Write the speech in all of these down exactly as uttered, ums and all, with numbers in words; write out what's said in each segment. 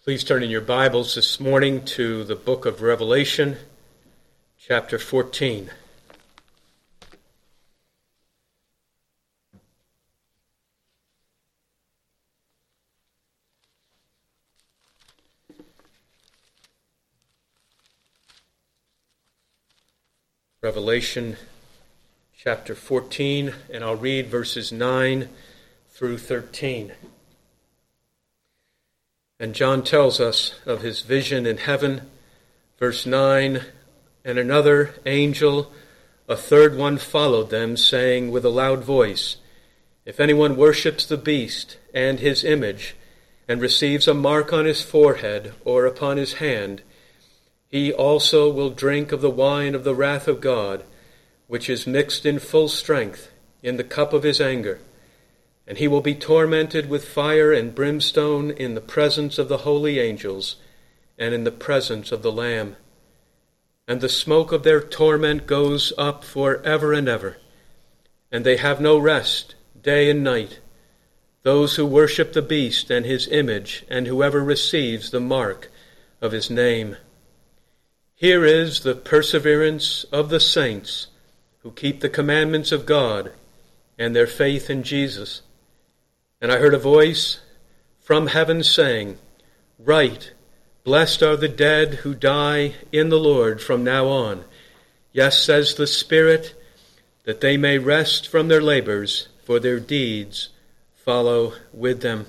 Please turn in your Bibles this morning to the book of Revelation, chapter fourteen. Revelation chapter fourteen, and I'll read verses nine through thirteen. And John tells us of his vision in heaven, verse nine, and another angel, a third one, followed them, saying with a loud voice, "If anyone worships the beast and his image, and receives a mark on his forehead or upon his hand, he also will drink of the wine of the wrath of God, which is mixed in full strength in the cup of his anger. And he will be tormented with fire and brimstone in the presence of the holy angels and in the presence of the Lamb. And the smoke of their torment goes up for ever and ever. And they have no rest day and night, those who worship the beast and his image, and whoever receives the mark of his name. Here is the perseverance of the saints who keep the commandments of God and their faith in Jesus. And I heard a voice from heaven saying, 'Write, blessed are the dead who die in the Lord from now on. Yes, says the Spirit, that they may rest from their labors, for their deeds follow with them.'"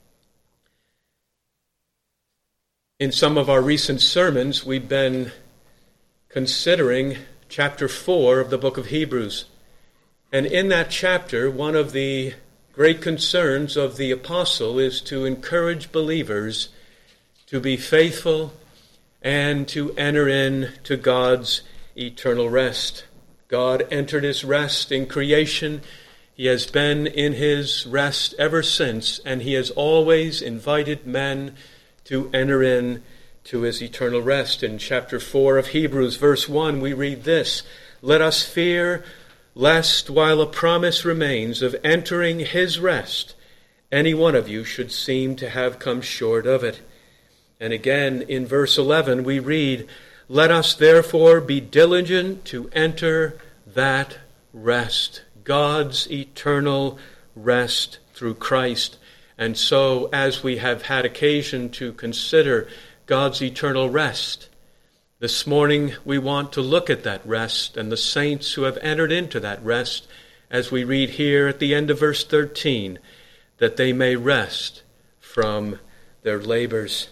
In some of our recent sermons, we've been considering chapter four of the book of Hebrews. And in that chapter, one of the great concerns of the apostle is to encourage believers to be faithful and to enter into God's eternal rest. God entered his rest in creation. He has been in his rest ever since, and he has always invited men to enter in to his eternal rest. In chapter four of Hebrews, verse one, we read this, "Let us fear lest while a promise remains of entering his rest, any one of you should seem to have come short of it." And again in verse eleven we read, "Let us therefore be diligent to enter that rest," God's eternal rest through Christ. And so, as we have had occasion to consider God's eternal rest, this morning we want to look at that rest and the saints who have entered into that rest, as we read here at the end of verse thirteen, that they may rest from their labors.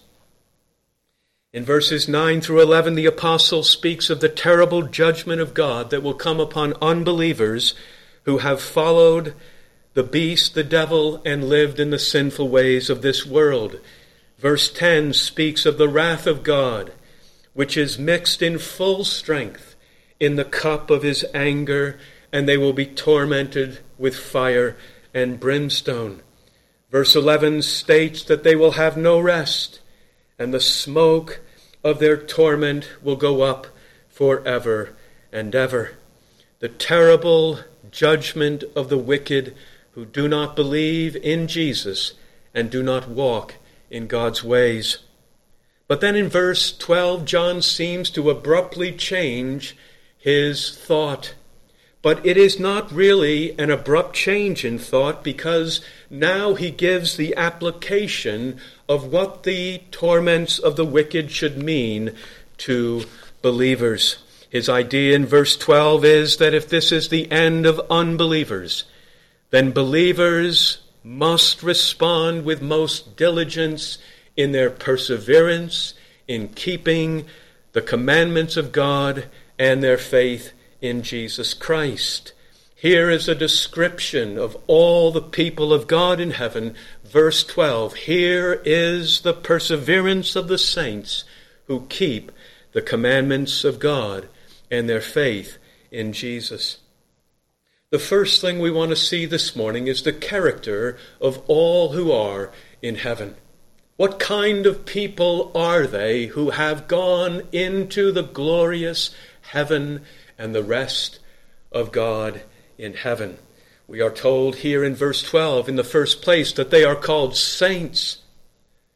In verses nine through eleven, the apostle speaks of the terrible judgment of God that will come upon unbelievers who have followed the beast, the devil, and lived in the sinful ways of this world. Verse ten speaks of the wrath of God, which is mixed in full strength in the cup of his anger, and they will be tormented with fire and brimstone. Verse eleven states that they will have no rest, and the smoke of their torment will go up forever and ever. The terrible judgment of the wicked who do not believe in Jesus and do not walk in God's ways. But then in verse twelve, John seems to abruptly change his thought. But it is not really an abrupt change in thought, because now he gives the application of what the torments of the wicked should mean to believers. His idea in verse twelve is that if this is the end of unbelievers, then believers must respond with most diligence in their perseverance, in keeping the commandments of God and their faith in Jesus Christ. Here is a description of all the people of God in heaven. Verse twelve, "Here is the perseverance of the saints who keep the commandments of God and their faith in Jesus." The first thing we want to see this morning is the character of all who are in heaven. What kind of people are they who have gone into the glorious heaven and the rest of God in heaven? We are told here in verse twelve, in the first place, that they are called saints.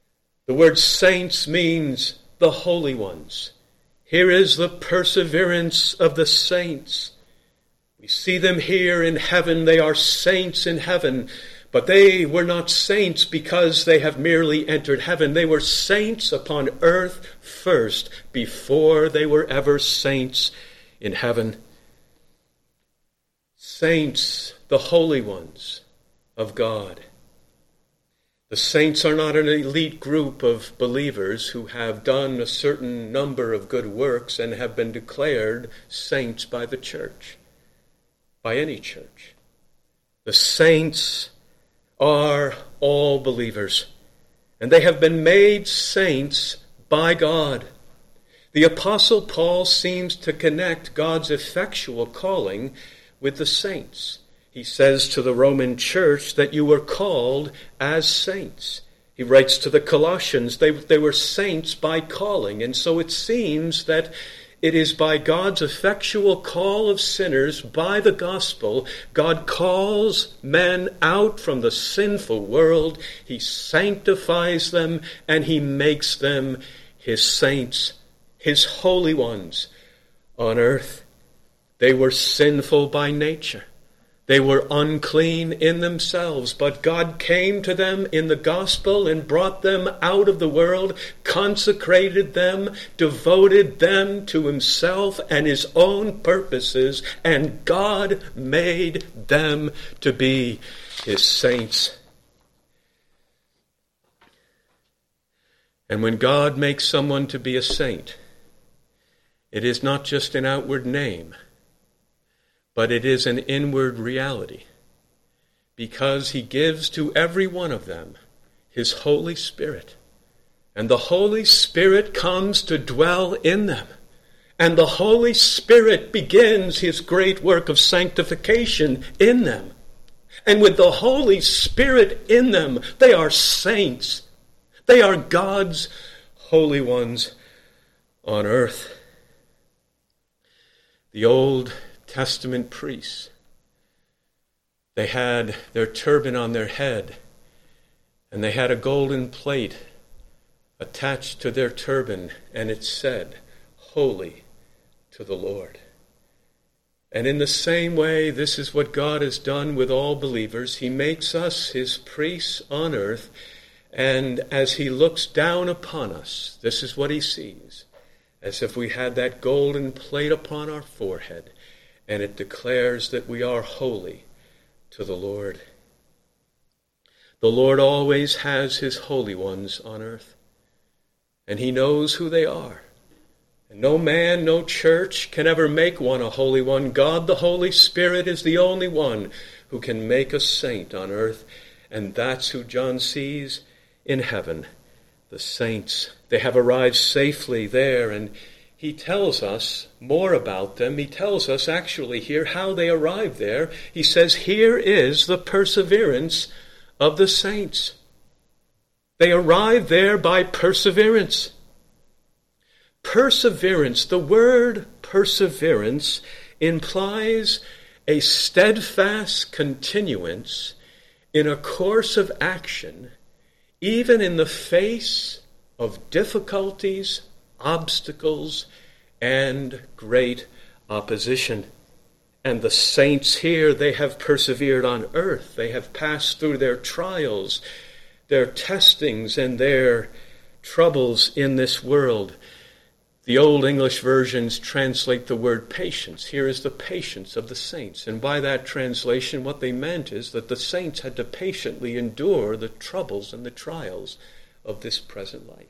The word saints means the holy ones. Here is the perseverance of the saints. We see them here in heaven. They are saints in heaven. But they were not saints because they have merely entered heaven. They were saints upon earth first, before they were ever saints in heaven. Saints, the holy ones of God. The saints are not an elite group of believers who have done a certain number of good works and have been declared saints by the church, by any church. The saints are all believers, and they have been made saints by God. The Apostle Paul seems to connect God's effectual calling with the saints. He says to the Roman church that you were called as saints. He writes to the Colossians, they, they were saints by calling. And so it seems that it is by God's effectual call of sinners by the gospel, God calls men out from the sinful world. He sanctifies them and he makes them his saints, his holy ones on earth. They were sinful by nature. They were unclean in themselves, but God came to them in the gospel and brought them out of the world, consecrated them, devoted them to himself and his own purposes, and God made them to be his saints. And when God makes someone to be a saint, it is not just an outward name, but it is an inward reality, because he gives to every one of them his Holy Spirit. And the Holy Spirit comes to dwell in them. And the Holy Spirit begins his great work of sanctification in them. And with the Holy Spirit in them, they are saints. They are God's holy ones on earth. The Old Testament priests, they had their turban on their head, and they had a golden plate attached to their turban, and it said, "Holy to the Lord." And in the same way, this is what God has done with all believers. He makes us his priests on earth, and as he looks down upon us, this is what he sees, as if we had that golden plate upon our forehead. And it declares that we are holy to the Lord. The Lord always has his holy ones on earth. And he knows who they are. And no man, no church can ever make one a holy one. God, the Holy Spirit, is the only one who can make a saint on earth. And that's who John sees in heaven. The saints. They have arrived safely there, and he tells us more about them. He tells us actually here how they arrived there. He says, here is the perseverance of the saints. They arrived there by perseverance. Perseverance, the word perseverance implies a steadfast continuance in a course of action, even in the face of difficulties, obstacles, and great opposition. And the saints here, they have persevered on earth. They have passed through their trials, their testings, and their troubles in this world. The Old English versions translate the word patience. Here is the patience of the saints. And by that translation, what they meant is that the saints had to patiently endure the troubles and the trials of this present life.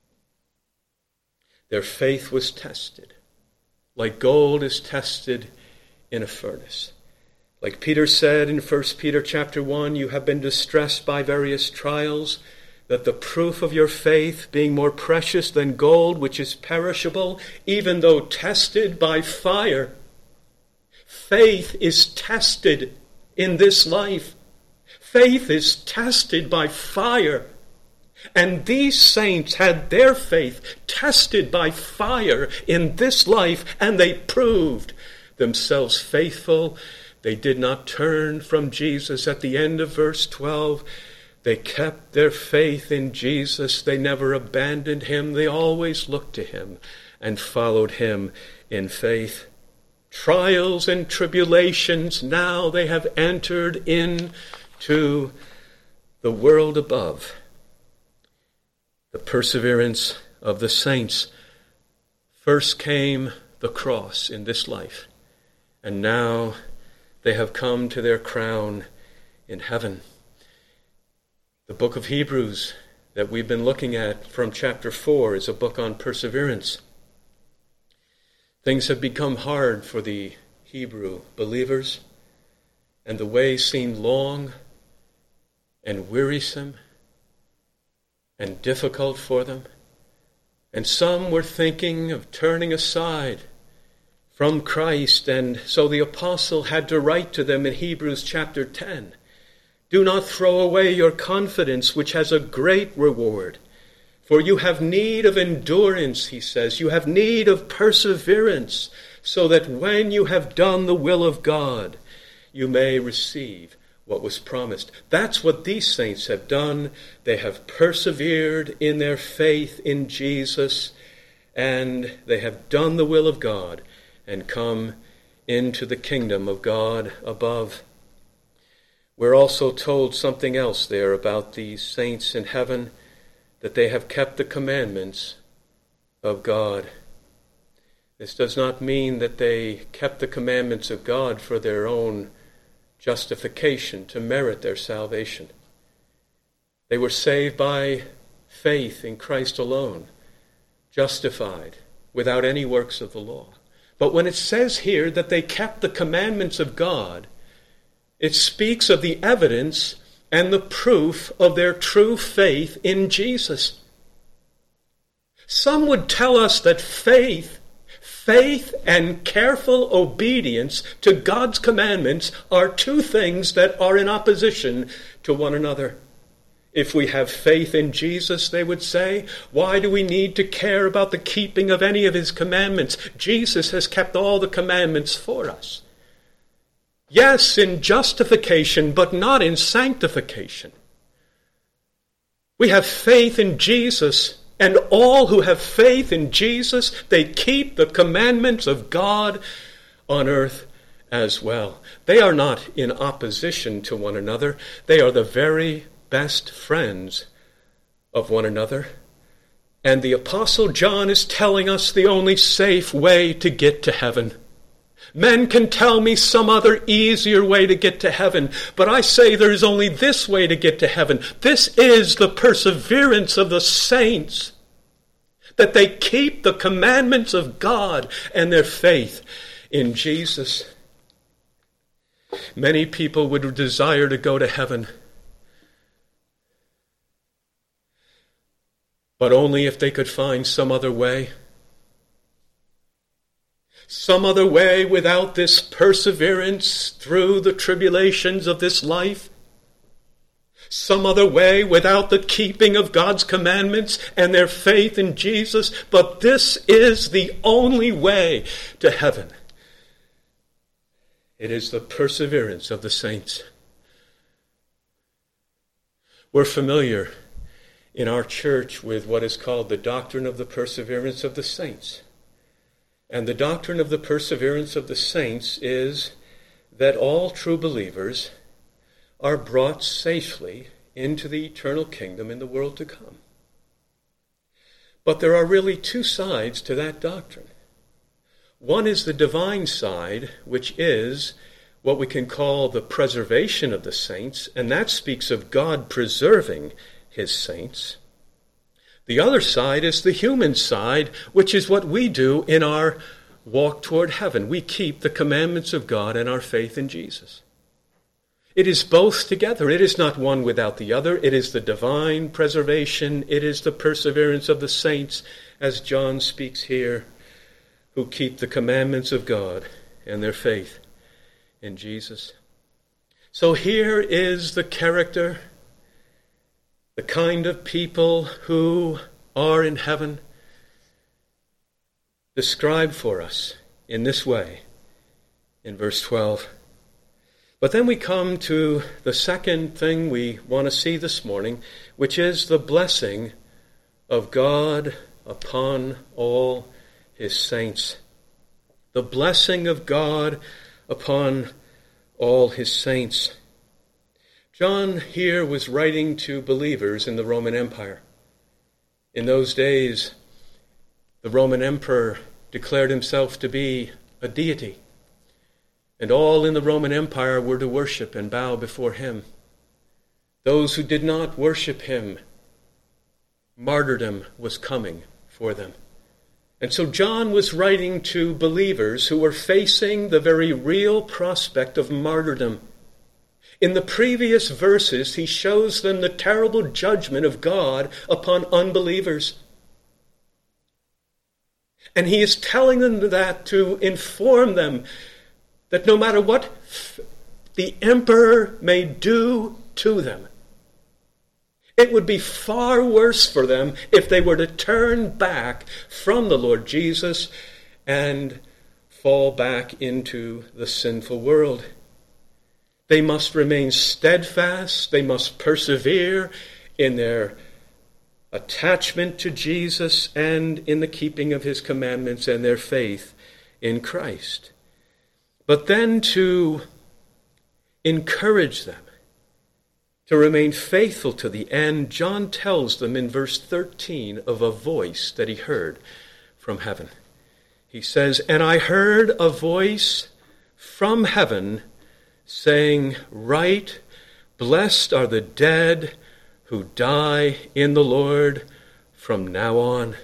Their faith was tested, like gold is tested in a furnace. Like Peter said in First Peter chapter one, you have been distressed by various trials, that the proof of your faith, being more precious than gold, which is perishable, even though tested by fire. Faith is tested in this life. Faith is tested by fire. And these saints had their faith tested by fire in this life, and they proved themselves faithful. They did not turn from Jesus. At the end of verse twelve, They kept their faith in Jesus. They never abandoned him. They always looked to him and followed him in faith. Trials and tribulations, now they have entered into the world above. The perseverance of the saints. First came the cross in this life, and now they have come to their crown in heaven. The book of Hebrews that we've been looking at from chapter four is a book on perseverance. Things have become hard for the Hebrew believers, and the way seemed long and wearisome and difficult for them. And some were thinking of turning aside from Christ, and so the apostle had to write to them in Hebrews chapter ten, "Do not throw away your confidence, which has a great reward. For you have need of endurance," he says. "You have need of perseverance, so that when you have done the will of God, you may receive what was promised." That's what these saints have done. They have persevered in their faith in Jesus, and they have done the will of God and come into the kingdom of God above. We're also told something else there about these saints in heaven, that they have kept the commandments of God. This does not mean that they kept the commandments of God for their own justification, to merit their salvation. They were saved by faith in Christ alone, justified without any works of the law. But when it says here that they kept the commandments of God, it speaks of the evidence and the proof of their true faith in Jesus. Some would tell us that faith, faith and careful obedience to God's commandments are two things that are in opposition to one another. If we have faith in Jesus, they would say, why do we need to care about the keeping of any of his commandments? Jesus has kept all the commandments for us. Yes, in justification, but not in sanctification. We have faith in Jesus, and all who have faith in Jesus, they keep the commandments of God on earth as well. They are not in opposition to one another. They are the very best friends of one another. And the Apostle John is telling us the only safe way to get to heaven. Men can tell me some other easier way to get to heaven, but I say there is only this way to get to heaven. This is the perseverance of the saints, that they keep the commandments of God and their faith in Jesus. Many people would desire to go to heaven, but only if they could find some other way. Some other way without this perseverance through the tribulations of this life. Some other way without the keeping of God's commandments and their faith in Jesus. But this is the only way to heaven. It is the perseverance of the saints. We're familiar in our church with what is called the doctrine of the perseverance of the saints. And the doctrine of the perseverance of the saints is that all true believers are brought safely into the eternal kingdom in the world to come. But there are really two sides to that doctrine. One is the divine side, which is what we can call the preservation of the saints, and that speaks of God preserving his saints. The other side is the human side, which is what we do in our walk toward heaven. We keep the commandments of God and our faith in Jesus. It is both together. It is not one without the other. It is the divine preservation. It is the perseverance of the saints, as John speaks here, who keep the commandments of God and their faith in Jesus. So here is the character, the kind of people who are in heaven, described for us in this way in verse twelve. But then we come to the second thing we want to see this morning, which is the blessing of God upon all his saints. The blessing of God upon all his saints. John here was writing to believers in the Roman Empire. In those days, the Roman emperor declared himself to be a deity, and all in the Roman Empire were to worship and bow before him. Those who did not worship him, martyrdom was coming for them. And so John was writing to believers who were facing the very real prospect of martyrdom. In the previous verses, he shows them the terrible judgment of God upon unbelievers. And he is telling them that to inform them that no matter what the emperor may do to them, it would be far worse for them if they were to turn back from the Lord Jesus and fall back into the sinful world. They must remain steadfast. They must persevere in their attachment to Jesus and in the keeping of his commandments and their faith in Christ. But then to encourage them to remain faithful to the end, John tells them in verse thirteen of a voice that he heard from heaven. He says, "And I heard a voice from heaven saying, 'Write, blessed are the dead who die in the Lord from now on.'"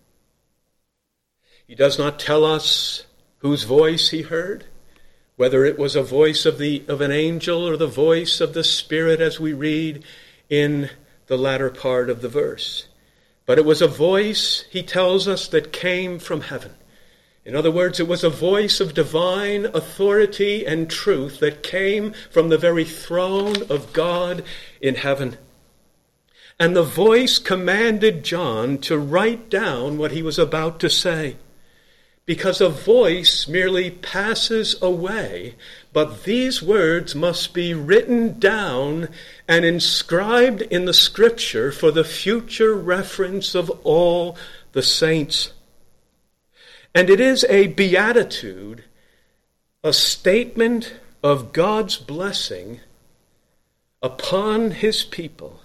He does not tell us whose voice he heard, whether it was a voice of the of an angel or the voice of the Spirit, as we read in the latter part of the verse. But it was a voice, he tells us, that came from heaven. In other words, it was a voice of divine authority and truth that came from the very throne of God in heaven. And the voice commanded John to write down what he was about to say, because a voice merely passes away, but these words must be written down and inscribed in the Scripture for the future reference of all the saints. And it is a beatitude, a statement of God's blessing upon his people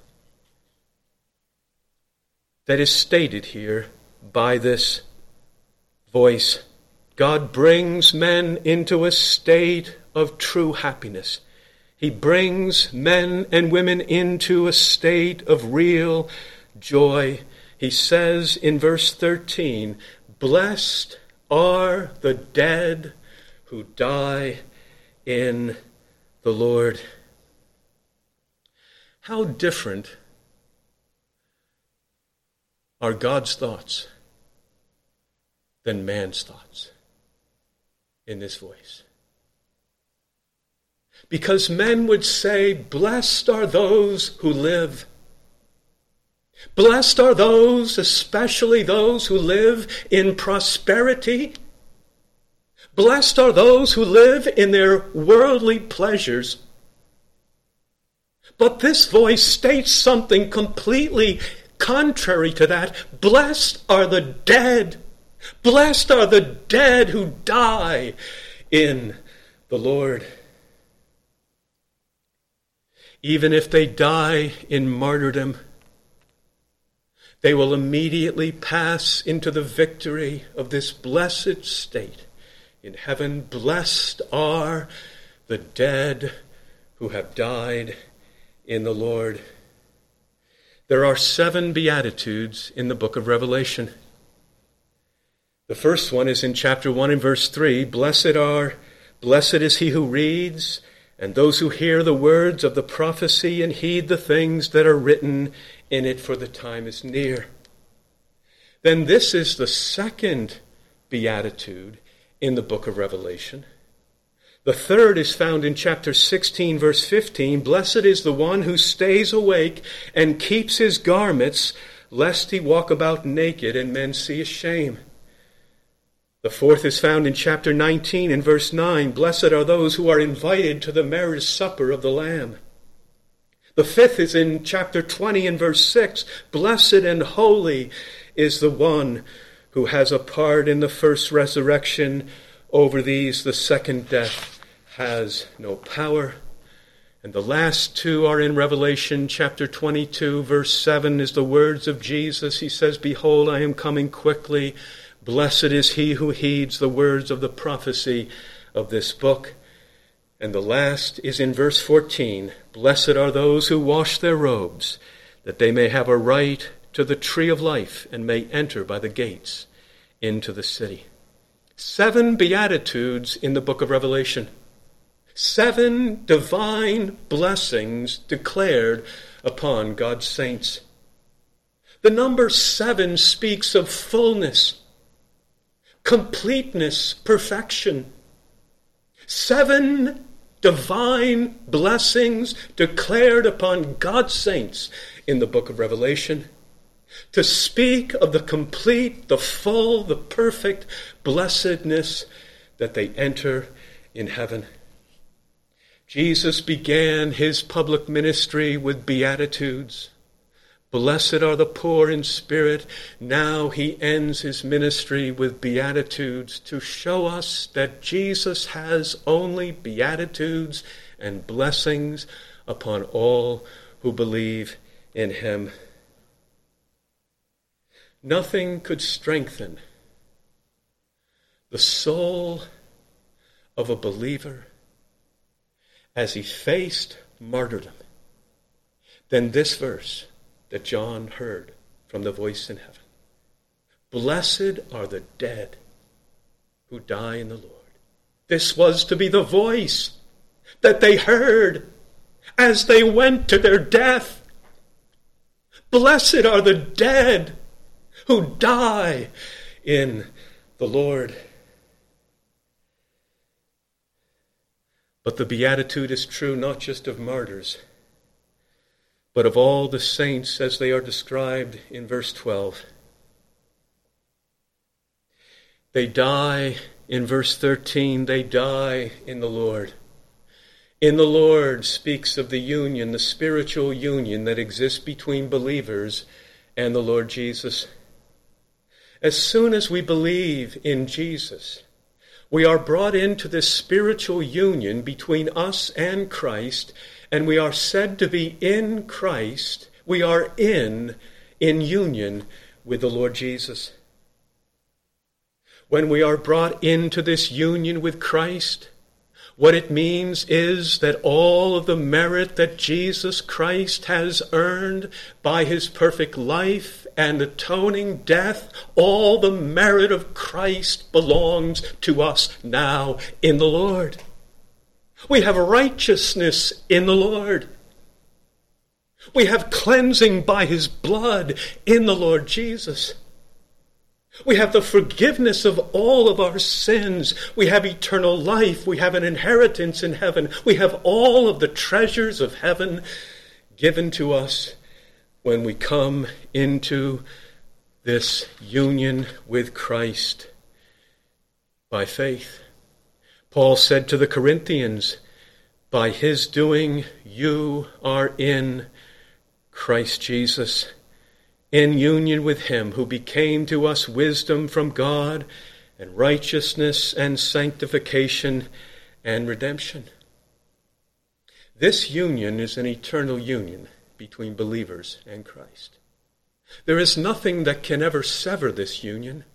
that is stated here by this voice. God brings men into a state of true happiness. He brings men and women into a state of real joy. He says in verse thirteen, "Blessed are the dead who die in the Lord." How different are God's thoughts than man's thoughts in this voice. Because men would say, "Blessed are those who live." Blessed are those, especially those who live in prosperity. Blessed are those who live in their worldly pleasures. But this voice states something completely contrary to that. Blessed are the dead. Blessed are the dead who die in the Lord. Even if they die in martyrdom, they will immediately pass into the victory of this blessed state. In heaven, blessed are the dead who have died in the Lord. There are seven Beatitudes in the book of Revelation. The first one is in chapter one and verse three. Blessed are, blessed is he who reads, and those who hear the words of the prophecy and heed the things that are written in it, for the time is near. Then this is the second beatitude in the book of Revelation. The third is found in chapter sixteen, verse fifteen. Blessed is the one who stays awake and keeps his garments, lest he walk about naked and men see his shame. The fourth is found in chapter nineteen in verse nine. Blessed are those who are invited to the marriage supper of the Lamb. The fifth is in chapter twenty in verse six. Blessed and holy is the one who has a part in the first resurrection. Over these the second death has no power. And the last two are in Revelation chapter twenty-two, verse seven, is the words of Jesus. He says, Behold, I am coming quickly. Blessed is he who heeds the words of the prophecy of this book. And the last is in verse fourteen. Blessed are those who wash their robes, that they may have a right to the tree of life and may enter by the gates into the city. Seven beatitudes in the book of Revelation. Seven divine blessings declared upon God's saints. The number seven speaks of fullness, completeness, perfection. Seven divine blessings declared upon God's saints in the book of Revelation to speak of the complete, the full, the perfect blessedness that they enter in heaven. Jesus began his public ministry with beatitudes. Blessed are the poor in spirit. Now he ends his ministry with beatitudes to show us that Jesus has only beatitudes and blessings upon all who believe in him. Nothing could strengthen the soul of a believer as he faced martyrdom than this verse that John heard from the voice in heaven. Blessed are the dead who die in the Lord. This was to be the voice that they heard as they went to their death. Blessed are the dead who die in the Lord. But the beatitude is true not just of martyrs, but of all the saints as they are described in verse twelve. They die, in verse thirteen, they die in the Lord. In the Lord speaks of the union, the spiritual union that exists between believers and the Lord Jesus. As soon as we believe in Jesus, we are brought into this spiritual union between us and Christ, and we are said to be in Christ. We are in, in union with the Lord Jesus. When we are brought into this union with Christ, what it means is that all of the merit that Jesus Christ has earned by his perfect life and atoning death, all the merit of Christ belongs to us now in the Lord. We have righteousness in the Lord. We have cleansing by his blood in the Lord Jesus. We have the forgiveness of all of our sins. We have eternal life. We have an inheritance in heaven. We have all of the treasures of heaven given to us when we come into this union with Christ by faith. Paul said to the Corinthians, by his doing you are in Christ Jesus, in union with him who became to us wisdom from God and righteousness and sanctification and redemption. This union is an eternal union between believers and Christ. There is nothing that can ever sever this union.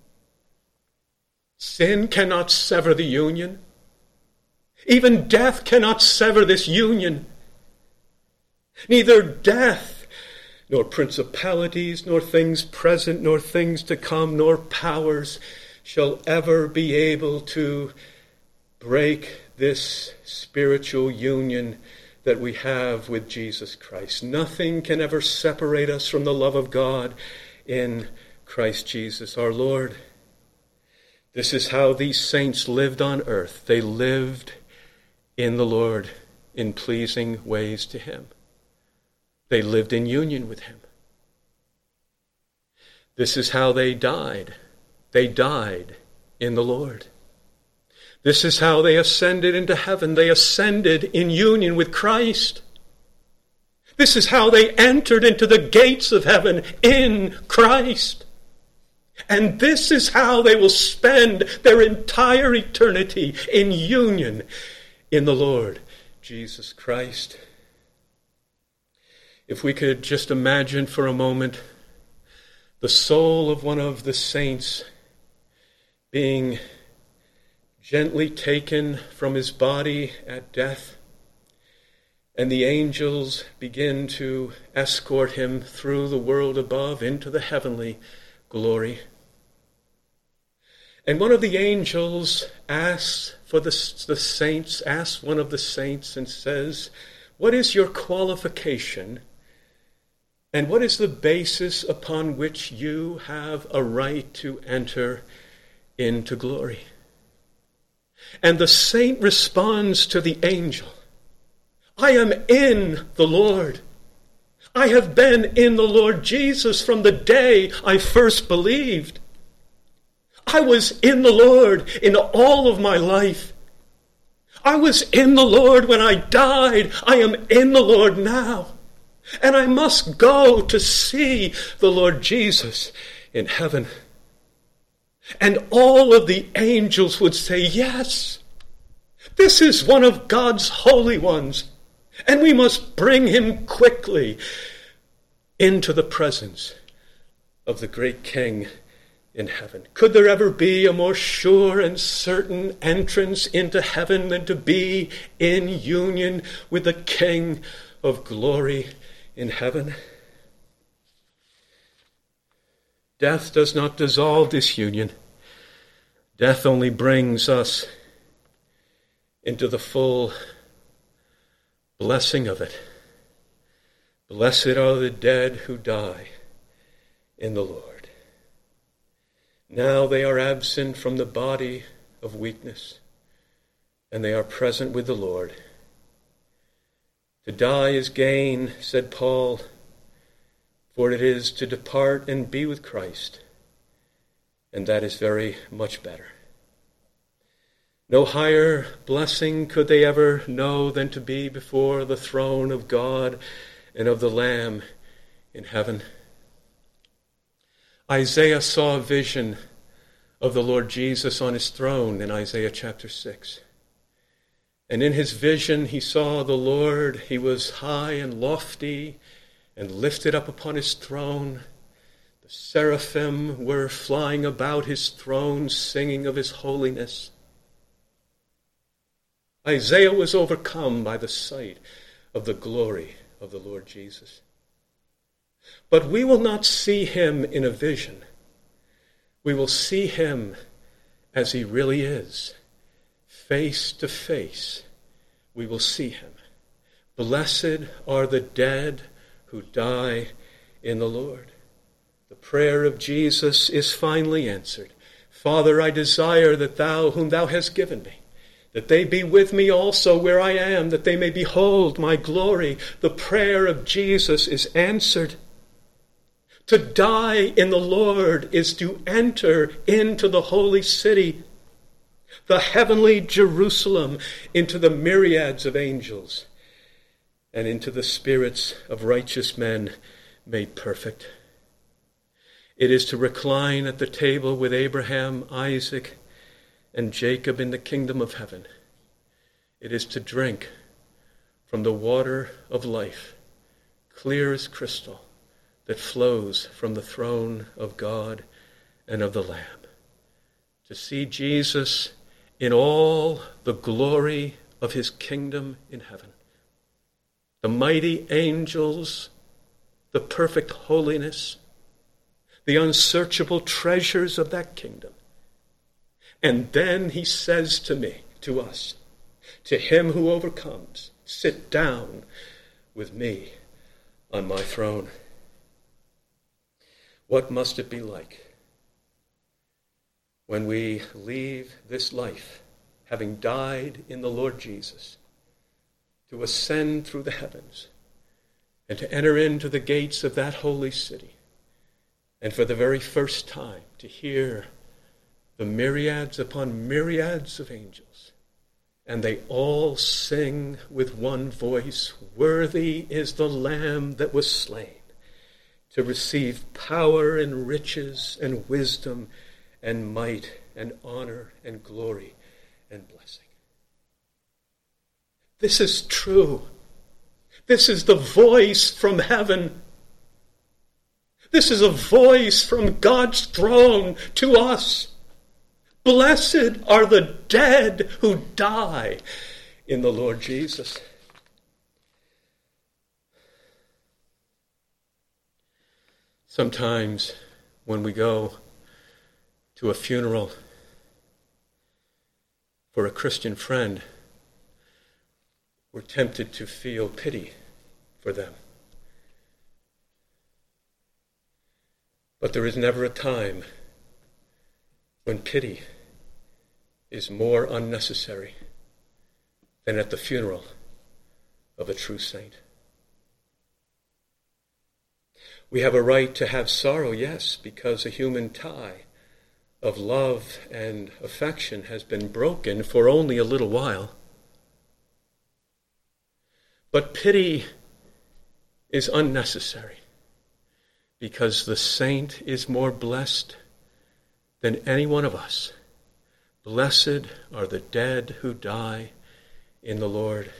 Sin cannot sever the union. Even death cannot sever this union. Neither death, nor principalities, nor things present, nor things to come, nor powers shall ever be able to break this spiritual union that we have with Jesus Christ. Nothing can ever separate us from the love of God in Christ Jesus our Lord. This is how these saints lived on earth. They lived in the Lord in pleasing ways to him. They lived in union with him. This is how they died. They died in the Lord. This is how they ascended into heaven. They ascended in union with Christ. This is how they entered into the gates of heaven in Christ. And this is how they will spend their entire eternity in union in the Lord Jesus Christ. If we could just imagine for a moment the soul of one of the saints being gently taken from his body at death, and the angels begin to escort him through the world above into the heavenly glory. And one of the angels asks for the, the saints, asks one of the saints and says, "What is your qualification? And what is the basis upon which you have a right to enter into glory?" And the saint responds to the angel, "I am in the Lord. I have been in the Lord Jesus from the day I first believed. I was in the Lord in all of my life. I was in the Lord when I died. I am in the Lord now. And I must go to see the Lord Jesus in heaven." And all of the angels would say, "Yes, this is one of God's holy ones, and we must bring him quickly into the presence of the great King in heaven." Could there ever be a more sure and certain entrance into heaven than to be in union with the King of glory in heaven? Death does not dissolve this union. Death only brings us into the full blessing of it. Blessed are the dead who die in the Lord. Now they are absent from the body of weakness, and they are present with the Lord. To die is gain, said Paul, for it is to depart and be with Christ, and that is very much better. No higher blessing could they ever know than to be before the throne of God and of the Lamb in heaven. Isaiah saw a vision of the Lord Jesus on his throne in Isaiah chapter six. And in his vision he saw the Lord. He was high and lofty and lifted up upon his throne. The seraphim were flying about his throne, singing of his holiness. Isaiah was overcome by the sight of the glory of the Lord Jesus. But we will not see him in a vision. We will see him as he really is. Face to face, we will see him. Blessed are the dead who die in the Lord. The prayer of Jesus is finally answered. Father, I desire that thou, whom thou hast given me, that they be with me also where I am, that they may behold my glory. The prayer of Jesus is answered. To die in the Lord is to enter into the holy city, the heavenly Jerusalem, into the myriads of angels, and into the spirits of righteous men made perfect. It is to recline at the table with Abraham, Isaac, and Jacob in the kingdom of heaven. It is to drink from the water of life, clear as crystal, that flows from the throne of God and of the Lamb. To see Jesus in all the glory of his kingdom in heaven. The mighty angels, the perfect holiness, the unsearchable treasures of that kingdom. And then he says to me, to us, to him who overcomes, sit down with me on my throne. What must it be like when we leave this life, having died in the Lord Jesus, to ascend through the heavens and to enter into the gates of that holy city, and for the very first time to hear the myriads upon myriads of angels, and they all sing with one voice, "Worthy is the Lamb that was slain to receive power and riches and wisdom and might and honor and glory and blessing." This is true. This is the voice from heaven. This is a voice from God's throne to us. Blessed are the dead who die in the Lord Jesus. Sometimes when we go to a funeral for a Christian friend, we're tempted to feel pity for them. But there is never a time when pity is more unnecessary than at the funeral of a true saint. We have a right to have sorrow, yes, because a human tie of love and affection has been broken for only a little while. But pity is unnecessary because the saint is more blessed than any one of us. Blessed are the dead who die in the Lord.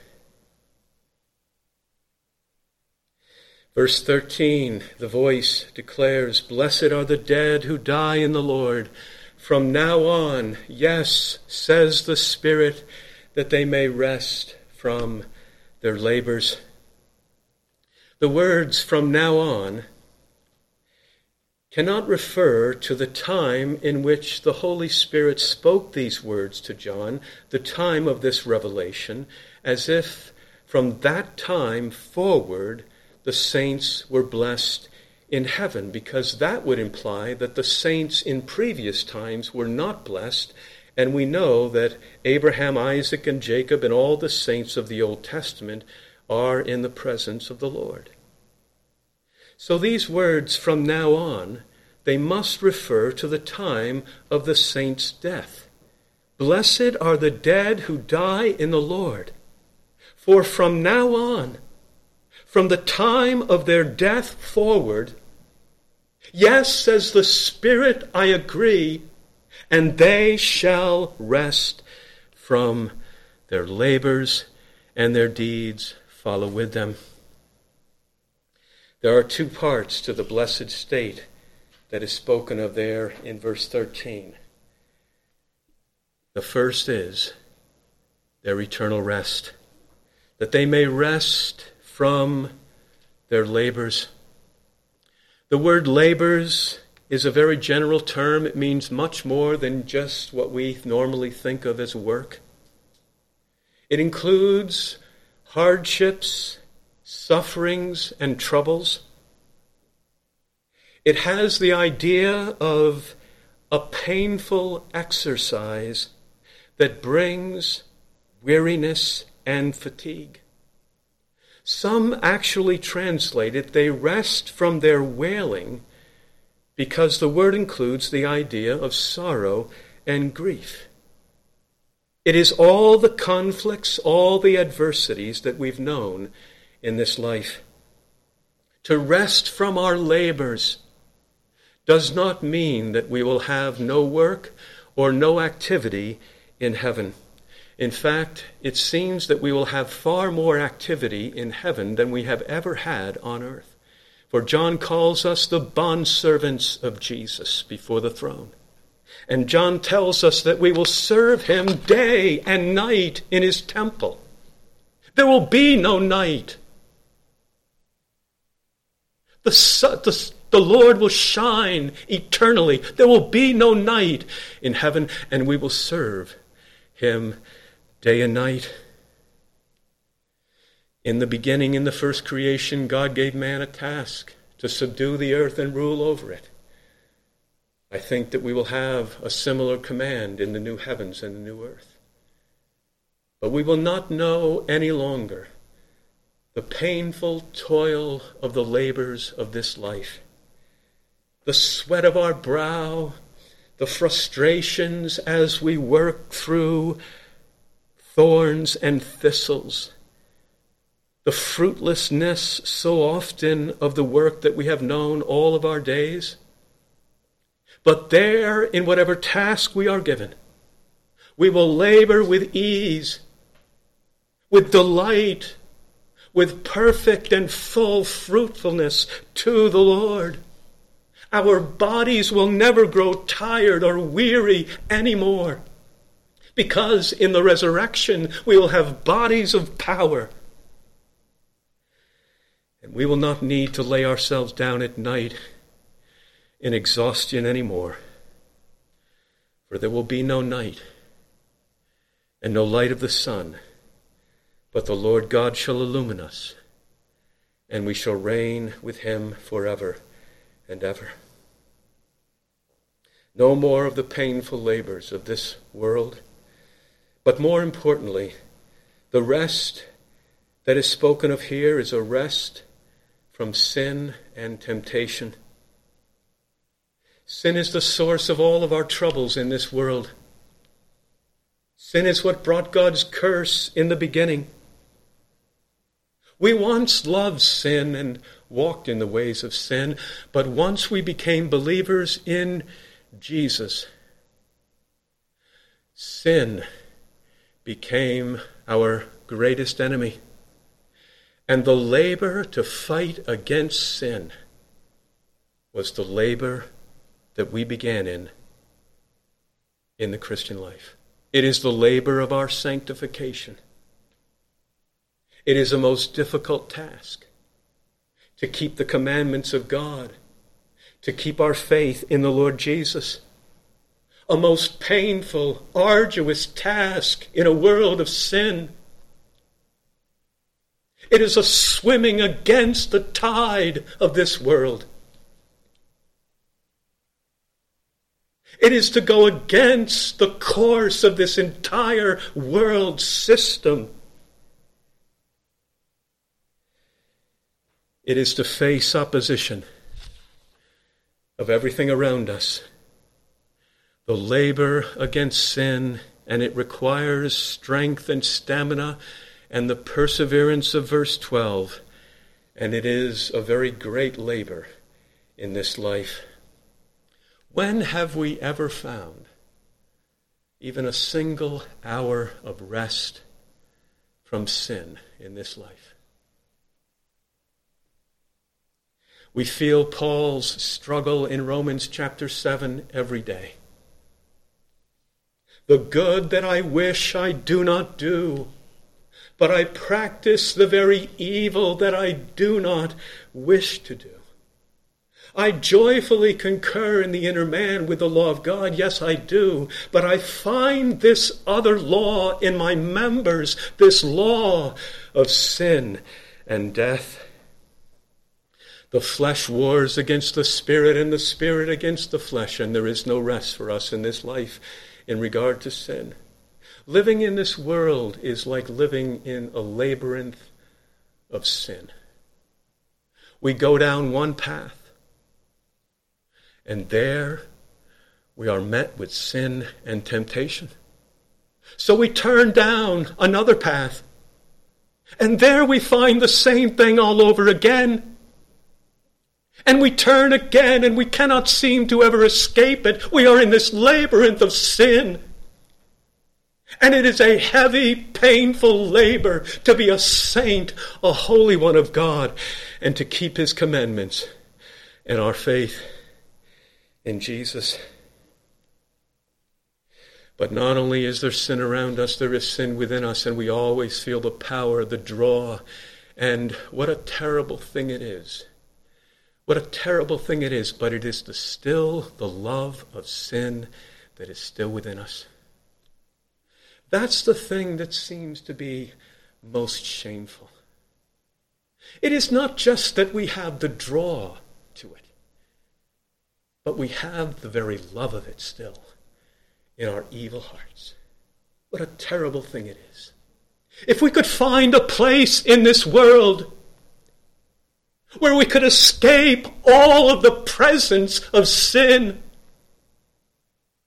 Verse thirteen, the voice declares, "Blessed are the dead who die in the Lord. From now on, yes, says the Spirit, that they may rest from their labors." The words "from now on" cannot refer to the time in which the Holy Spirit spoke these words to John, the time of this revelation, as if from that time forward the saints were blessed in heaven, because that would imply that the saints in previous times were not blessed. And we know that Abraham, Isaac, and Jacob, and all the saints of the Old Testament are in the presence of the Lord. So these words, "from now on," they must refer to the time of the saint's death. Blessed are the dead who die in the Lord. For from now on, from the time of their death forward, yes, says the Spirit, I agree, and they shall rest from their labors, and their deeds follow with them. There are two parts to the blessed state that is spoken of there in verse thirteen. The first is their eternal rest, that they may rest from their labors. The word labors is a very general term. It means much more than just what we normally think of as work. It includes hardships, sufferings, and troubles. It has the idea of a painful exercise that brings weariness and fatigue. Some actually translate it, they rest from their wailing, because the word includes the idea of sorrow and grief. It is all the conflicts, all the adversities that we've known in this life. To rest from our labors does not mean that we will have no work or no activity in heaven. In fact, it seems that we will have far more activity in heaven than we have ever had on earth. For John calls us the bondservants of Jesus before the throne. And John tells us that we will serve him day and night in his temple. There will be no night. The, the, the Lord will shine eternally. There will be no night in heaven, and we will serve him day and night. In the beginning, in the first creation, God gave man a task to subdue the earth and rule over it. I think that we will have a similar command in the new heavens and the new earth. But we will not know any longer the painful toil of the labors of this life, the sweat of our brow, the frustrations as we work through thorns and thistles, the fruitlessness so often of the work that we have known all of our days. But there, in whatever task we are given, we will labor with ease, with delight, with perfect and full fruitfulness to the Lord. Our bodies will never grow tired or weary anymore, because in the resurrection we will have bodies of power. And we will not need to lay ourselves down at night in exhaustion anymore, for there will be no night and no light of the sun, but the Lord God shall illumine us, and we shall reign with him forever and ever. No more of the painful labors of this world, but more importantly, the rest that is spoken of here is a rest from sin and temptation. Sin is the source of all of our troubles in this world. Sin is what brought God's curse in the beginning. We once loved sin and walked in the ways of sin, but once we became believers in Jesus, sin became our greatest enemy. And the labor to fight against sin was the labor that we began in, in the Christian life. It is the labor of our sanctification. It is a most difficult task to keep the commandments of God, to keep our faith in the Lord Jesus. A most painful, arduous task in a world of sin. It is a swimming against the tide of this world. It is to go against the course of this entire world system. It is to face opposition of everything around us. The labor against sin, and it requires strength and stamina and the perseverance of verse twelve. And it is a very great labor in this life. When have we ever found even a single hour of rest from sin in this life? We feel Paul's struggle in Romans chapter seven every day. The good that I wish I do not do, but I practice the very evil that I do not wish to do. I joyfully concur in the inner man with the law of God. Yes, I do. But I find this other law in my members, this law of sin and death. The flesh wars against the spirit and the spirit against the flesh, and there is no rest for us in this life in regard to sin. Living in this world is like living in a labyrinth of sin. We go down one path, and there we are met with sin and temptation. So we turn down another path, and there we find the same thing all over again. And we turn again, and we cannot seem to ever escape it. We are in this labyrinth of sin. And it is a heavy, painful labor to be a saint, a holy one of God, and to keep his commandments and our faith in Jesus. But not only is there sin around us, there is sin within us, and we always feel the power, the draw. And what a terrible thing it is. What a terrible thing it is, but it is the still the love of sin that is still within us. That's the thing that seems to be most shameful. It is not just that we have the draw to it, but we have the very love of it still in our evil hearts. What a terrible thing it is. If we could find a place in this world where we could escape all of the presence of sin,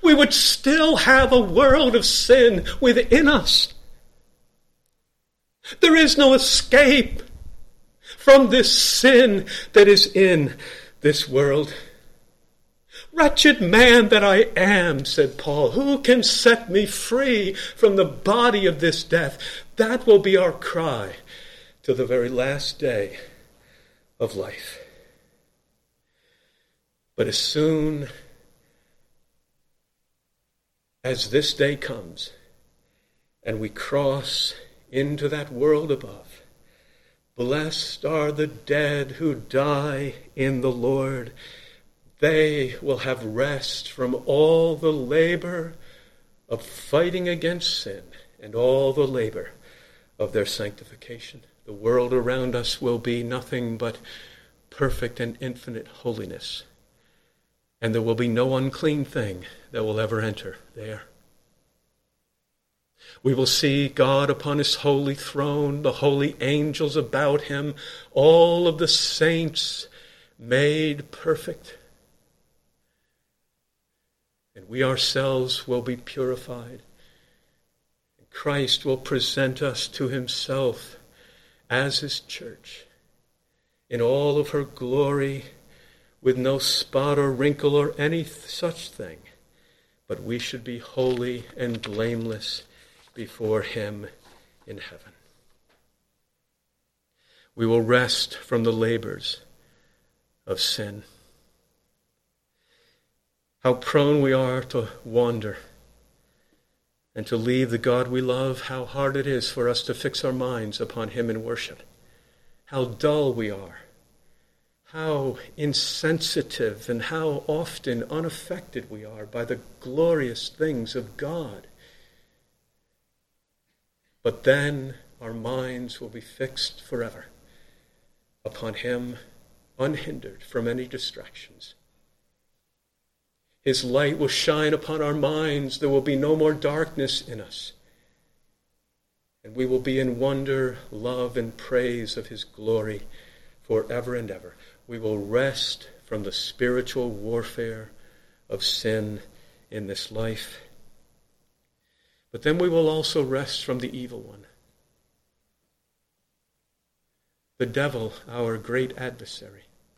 we would still have a world of sin within us. There is no escape from this sin that is in this world. Wretched man that I am, said Paul, who can set me free from the body of this death? That will be our cry to the very last day of life. But as soon as this day comes and we cross into that world above, blessed are the dead who die in the Lord. They will have rest from all the labor of fighting against sin and all the labor of their sanctification. The world around us will be nothing but perfect and infinite holiness. And there will be no unclean thing that will ever enter there. We will see God upon his holy throne, the holy angels about him, all of the saints made perfect. And we ourselves will be purified. And Christ will present us to himself as his church in all of her glory, with no spot or wrinkle or any such thing. But we should be holy and blameless before him in heaven. We will rest from the labors of sin. How prone we are to wander and to leave the God we love. How hard it is for us to fix our minds upon him in worship. How dull we are. How insensitive and how often unaffected we are by the glorious things of God. But then our minds will be fixed forever upon him, unhindered from any distractions. His light will shine upon our minds. There will be no more darkness in us. And we will be in wonder, love, and praise of his glory forever and ever. We will rest from the spiritual warfare of sin in this life. But then we will also rest from the evil one. The devil, our great adversary,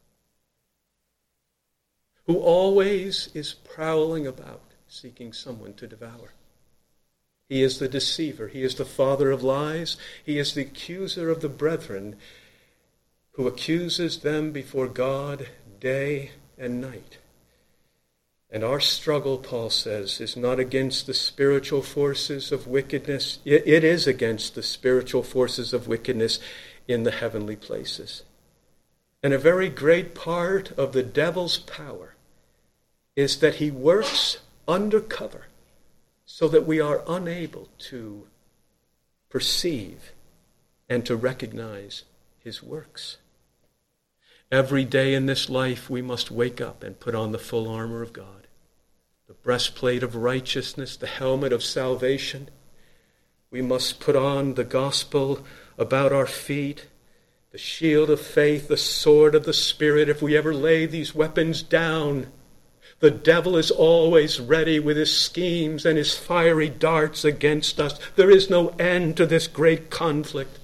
who always is prowling about, seeking someone to devour. He is the deceiver. He is the father of lies. He is the accuser of the brethren, who accuses them before God day and night. And our struggle, Paul says, is not against the spiritual forces of wickedness. It is against the spiritual forces of wickedness in the heavenly places. And a very great part of the devil's power is that he works undercover so that we are unable to perceive and to recognize his works. Every day in this life we must wake up and put on the full armor of God, the breastplate of righteousness, the helmet of salvation. We must put on the gospel about our feet, the shield of faith, the sword of the Spirit. If we ever lay these weapons down, the devil is always ready with his schemes and his fiery darts against us. There is no end to this great conflict.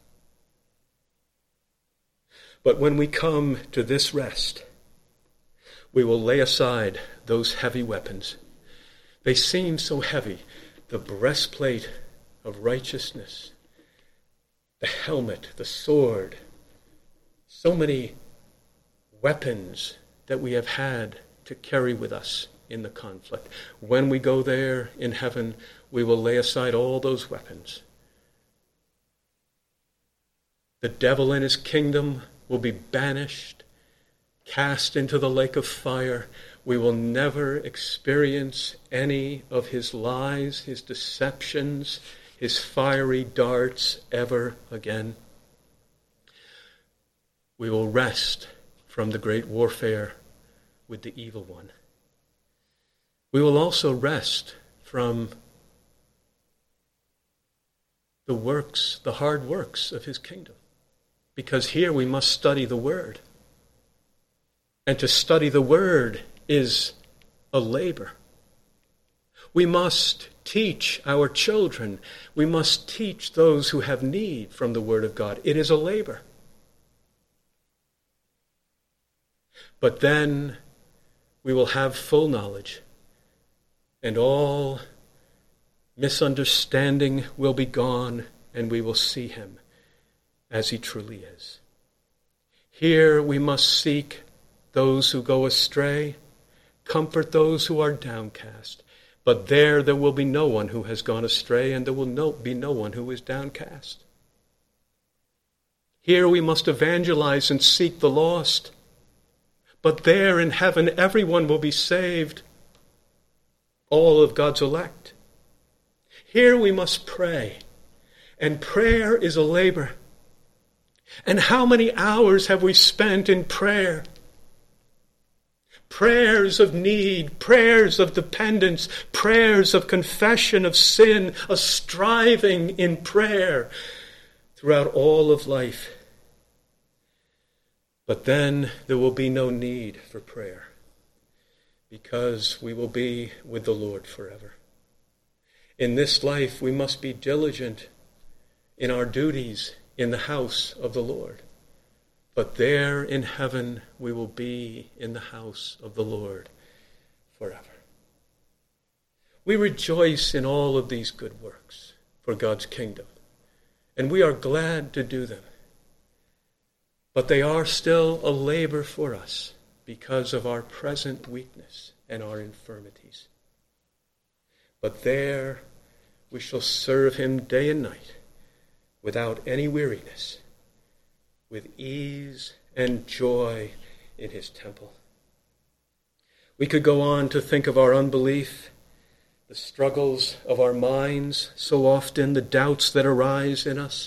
But when we come to this rest, we will lay aside those heavy weapons. They seem so heavy. The breastplate of righteousness, the helmet, the sword, so many weapons that we have had to carry with us in the conflict. When we go there in heaven, we will lay aside all those weapons. The devil and his kingdom will be banished, cast into the lake of fire. We will never experience any of his lies, his deceptions, his fiery darts ever again. We will rest from the great warfare with the evil one. We will also rest from the works, the hard works of his kingdom. Because here we must study the Word. And to study the Word is a labor. We must teach our children. We must teach those who have need from the Word of God. It is a labor. But then we will have full knowledge, and all misunderstanding will be gone, and we will see him as he truly is. Here we must seek those who go astray, comfort those who are downcast. But there, there will be no one who has gone astray, and there will no, be no one who is downcast. Here we must evangelize and seek the lost. But there in heaven, everyone will be saved, all of God's elect. Here we must pray, and prayer is a labor. And how many hours have we spent in prayer? Prayers of need, prayers of dependence, prayers of confession of sin, a striving in prayer throughout all of life. But then there will be no need for prayer, because we will be with the Lord forever. In this life, we must be diligent in our duties in the house of the Lord. But there in heaven, we will be in the house of the Lord forever. We rejoice in all of these good works for God's kingdom, and we are glad to do them. But they are still a labor for us because of our present weakness and our infirmities. But there we shall serve him day and night without any weariness, with ease and joy in his temple. We could go on to think of our unbelief, the struggles of our minds, so often the doubts that arise in us.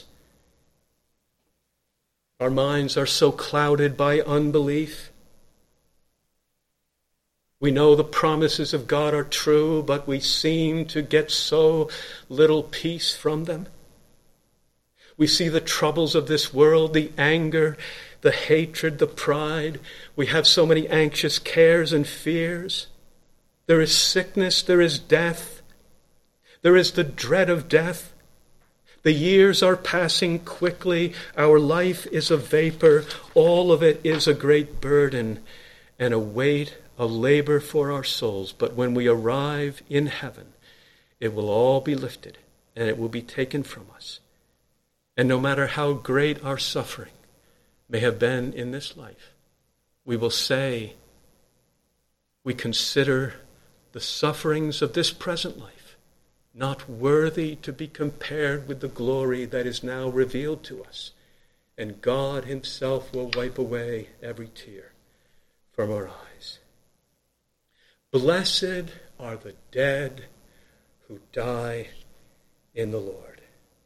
Our minds are so clouded by unbelief. We know the promises of God are true, but we seem to get so little peace from them. We see the troubles of this world, the anger, the hatred, the pride. We have so many anxious cares and fears. There is sickness, there is death. There is the dread of death. The years are passing quickly. Our life is a vapor. All of it is a great burden and a weight, a labor for our souls. But when we arrive in heaven, it will all be lifted and it will be taken from us. And no matter how great our suffering may have been in this life, we will say, we consider the sufferings of this present life not worthy to be compared with the glory that is now revealed to us. And God himself will wipe away every tear from our eyes. Blessed are the dead who die in the Lord.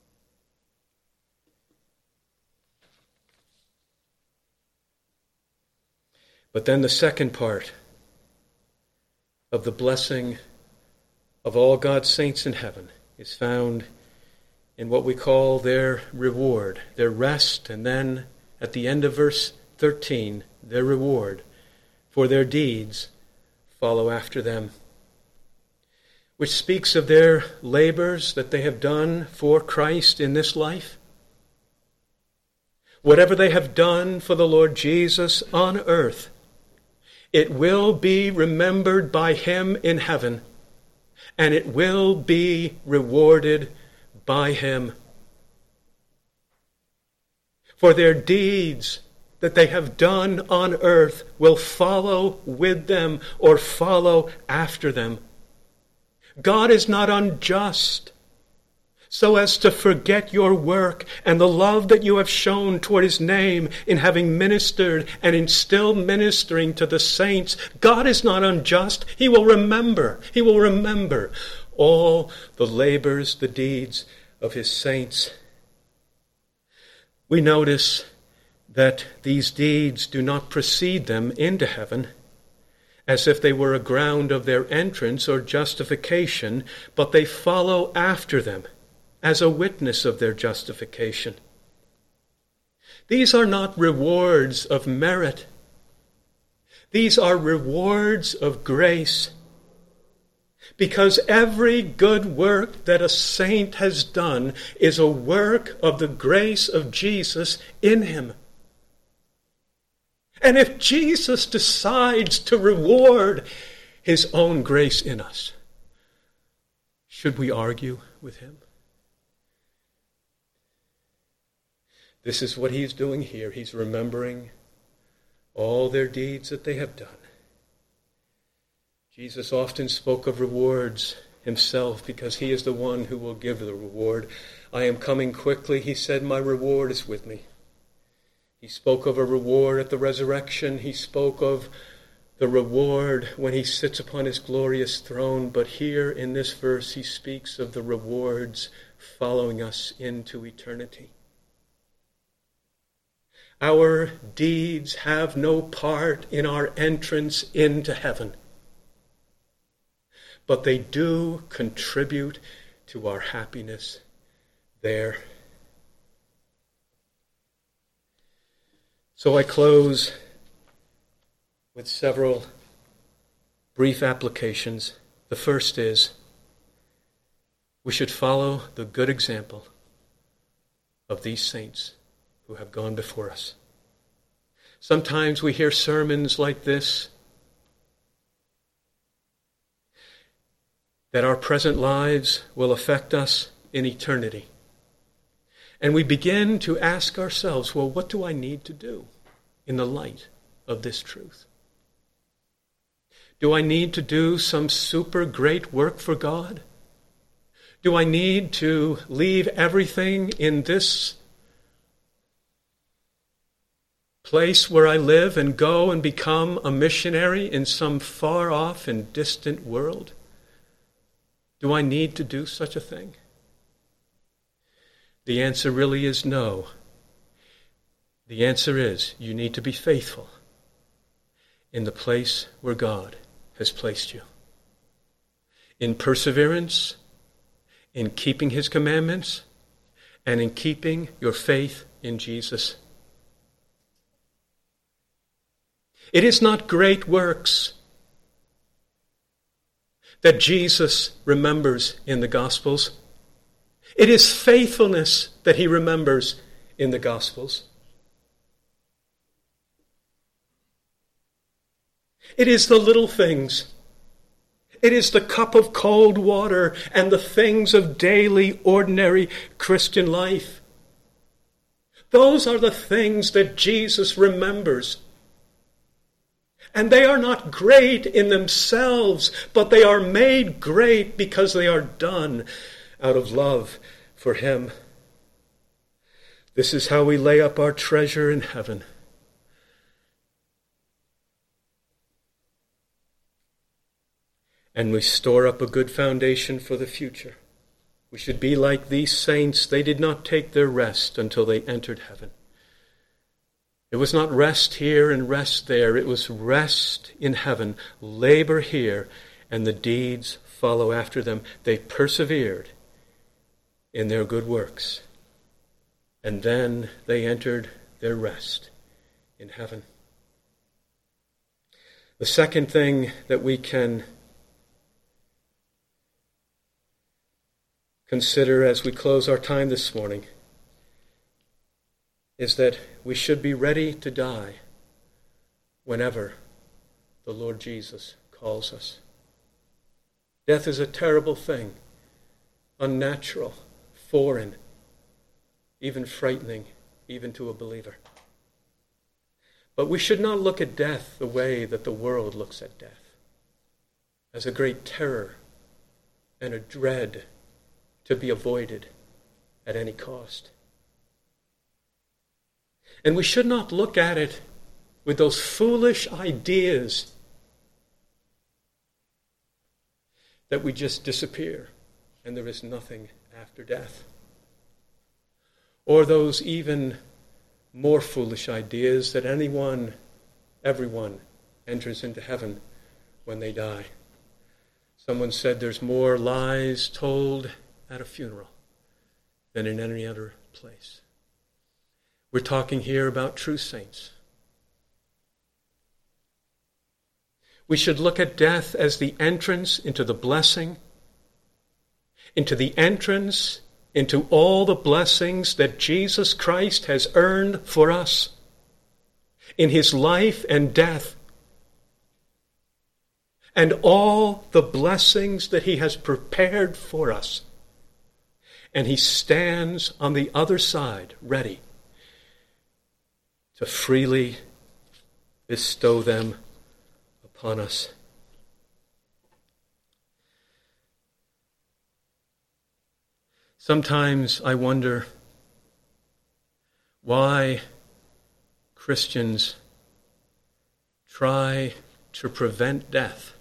But then the second part of the blessing of all God's saints in heaven is found in what we call their reward, their rest, and then at the end of verse thirteen, their reward for their deeds follow after them, which speaks of their labors that they have done for Christ in this life. Whatever they have done for the Lord Jesus on earth, it will be remembered by him in heaven, and it will be rewarded by him. For their deeds that they have done on earth will follow with them or follow after them. God is not unjust so as to forget your work and the love that you have shown toward his name in having ministered and in still ministering to the saints. God is not unjust. He will remember. He will remember all the labors, the deeds of his saints. We notice that these deeds do not precede them into heaven as if they were a ground of their entrance or justification, but they follow after them as a witness of their justification. These are not rewards of merit. These are rewards of grace. Because every good work that a saint has done is a work of the grace of Jesus in him. And if Jesus decides to reward his own grace in us, should we argue with him? This is what he's doing here. He's remembering all their deeds that they have done. Jesus often spoke of rewards himself because he is the one who will give the reward. I am coming quickly, he said, my reward is with me. He spoke of a reward at the resurrection. He spoke of the reward when he sits upon his glorious throne. But here in this verse, he speaks of the rewards following us into eternity. Our deeds have no part in our entrance into heaven, but they do contribute to our happiness there. So I close with several brief applications. The first is, we should follow the good example of these saints who have gone before us. Sometimes we hear sermons like this, that our present lives will affect us in eternity. And we begin to ask ourselves, well, what do I need to do in the light of this truth? Do I need to do some super great work for God? Do I need to leave everything in this place where I live and go and become a missionary in some far off and distant world? Do I need to do such a thing? The answer really is no. The answer is you need to be faithful in the place where God has placed you. In perseverance, in keeping his commandments, and in keeping your faith in Jesus. It is not great works that Jesus remembers in the Gospels. It is faithfulness that he remembers in the Gospels. It is the little things. It is the cup of cold water and the things of daily, ordinary Christian life. Those are the things that Jesus remembers. And they are not great in themselves, but they are made great because they are done out of love for him. This is how we lay up our treasure in heaven. And we store up a good foundation for the future. We should be like these saints. They did not take their rest until they entered heaven. It was not rest here and rest there. It was rest in heaven, labor here, and the deeds follow after them. They persevered in their good works, and then they entered their rest in heaven. The second thing that we can consider as we close our time this morning is that we should be ready to die whenever the Lord Jesus calls us. Death is a terrible thing, unnatural, foreign, even frightening, even to a believer. But we should not look at death the way that the world looks at death, as a great terror and a dread to be avoided at any cost. And we should not look at it with those foolish ideas that we just disappear and there is nothing after death. Or those even more foolish ideas that anyone, everyone enters into heaven when they die. Someone said there's more lies told at a funeral than in any other place. We're talking here about true saints. We should look at death as the entrance into the blessing, into the entrance into all the blessings that Jesus Christ has earned for us in his life and death, and all the blessings that he has prepared for us. And he stands on the other side, ready to freely bestow them upon us. Sometimes I wonder why Christians try to prevent death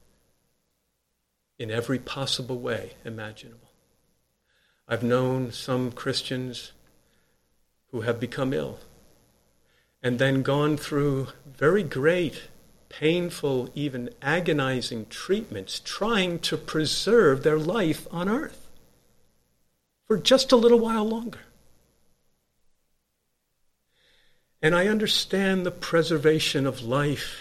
in every possible way imaginable. I've known some Christians who have become ill and then gone through very great, painful, even agonizing treatments trying to preserve their life on earth for just a little while longer. And I understand the preservation of life,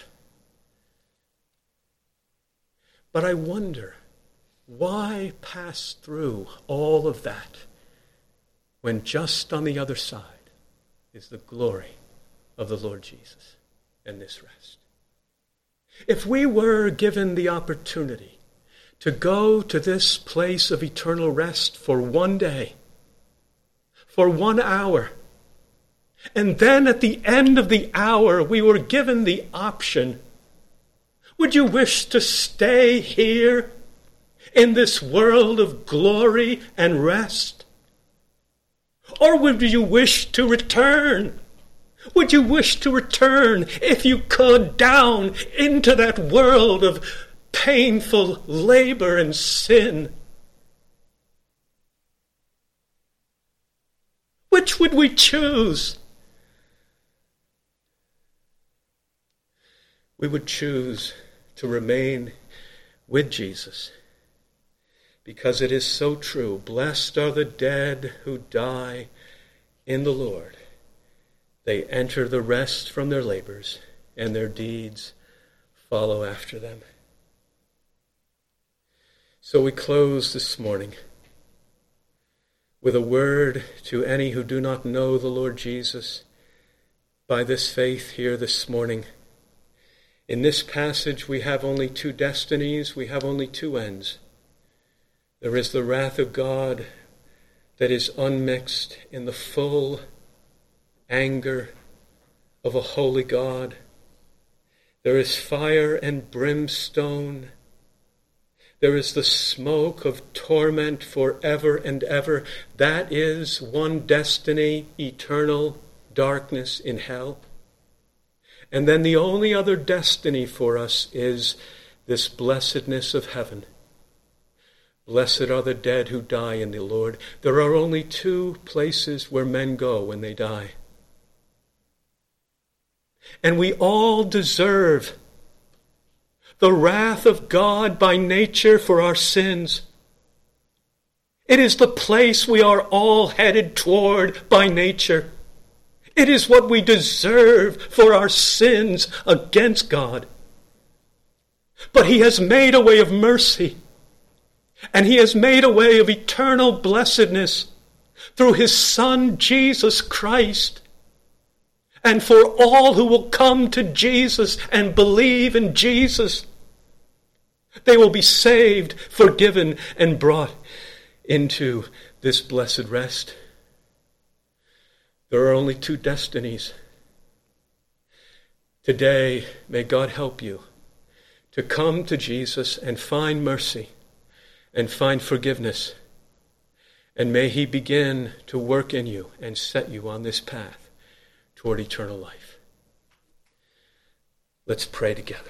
but I wonder, why pass through all of that when just on the other side is the glory of the Lord Jesus and this rest? If we were given the opportunity to go to this place of eternal rest for one day, for one hour, and then at the end of the hour we were given the option, would you wish to stay here in this world of glory and rest? Or would you wish to return? Would you wish to return, if you could, down into that world of painful labor and sin? Which would we choose? We would choose to remain with Jesus, because it is so true. Blessed are the dead who die in the Lord. They enter the rest from their labors, and their deeds follow after them. So we close this morning with a word to any who do not know the Lord Jesus by this faith here this morning. In this passage we have only two destinies, we have only two ends. There is the wrath of God that is unmixed in the full anger of a holy God. There is fire and brimstone. There is the smoke of torment forever and ever. That is one destiny, eternal darkness in hell. And then the only other destiny for us is this blessedness of heaven. Blessed are the dead who die in the Lord. There are only two places where men go when they die. And we all deserve the wrath of God by nature for our sins. It is the place we are all headed toward by nature. It is what we deserve for our sins against God. But he has made a way of mercy, and he has made a way of eternal blessedness through his Son, Jesus Christ. And for all who will come to Jesus and believe in Jesus, they will be saved, forgiven, and brought into this blessed rest. There are only two destinies. Today, may God help you to come to Jesus and find mercy and find forgiveness. And may he begin to work in you and set you on this path toward eternal life. Let's pray together.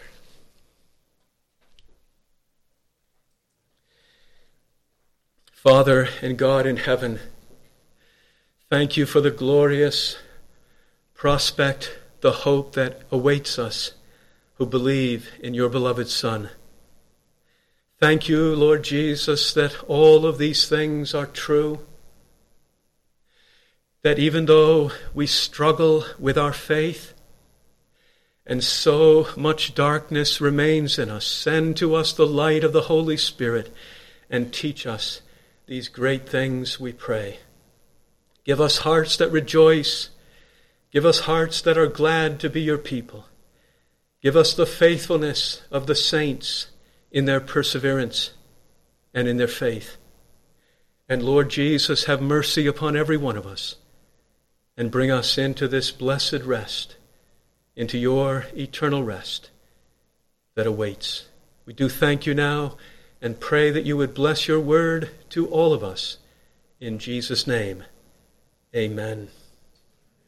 Father and God in heaven, thank you for the glorious prospect, the hope that awaits us who believe in your beloved Son. Thank you, Lord Jesus, that all of these things are true. That even though we struggle with our faith, and so much darkness remains in us. Send to us the light of the Holy Spirit and teach us these great things, we pray. Give us hearts that rejoice. Give us hearts that are glad to be your people. Give us the faithfulness of the saints in their perseverance and in their faith. And Lord Jesus, have mercy upon every one of us and bring us into this blessed rest, into your eternal rest that awaits. We do thank you now and pray that you would bless your word to all of us. In Jesus' name, amen.